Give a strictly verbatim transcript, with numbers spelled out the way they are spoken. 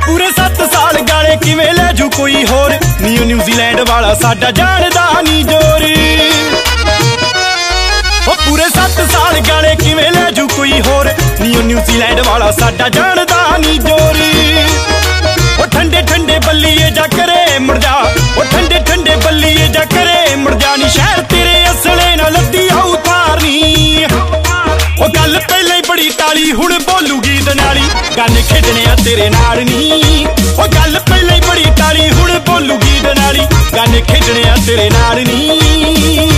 पूरे सत्त साल गाले किवें लै जू कोई होर, नी न्यूजीलैंड वाला साडा जानदा नी जोर। पूरे सत्त साल गाले किवें लै जू कोई होर, नी न्यूजीलैंड वाला साडा जानदा नी जोर। ओ ठंडे ठंडे बल्लीए जा करे मुड़ जा, ओ ठंडे ठंडे बल्लीए जा करे मुड़ जा, नी शहर तेरे असले ना लद्दी आऊ तारनी। ओ गल पहले ही बड़ी टाली हुण बोलूगी दनाली, गाने खेडने आ तेरे नाल नी। ओ गल पहले ही बड़ी टाली हुण बोलूगी दनाली, गाने खेडने आ तेरे नाल नी।